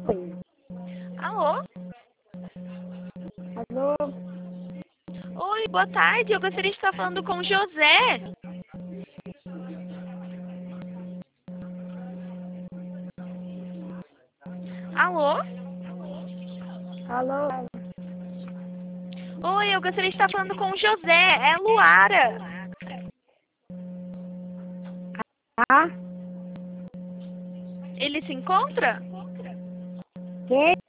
Alô? Alô? Oi, boa tarde. Eu gostaria de estar falando com o José. Alô? Alô? Oi, eu gostaria de estar falando com o José. É a Luara. Ah? Ele se encontra? Quem?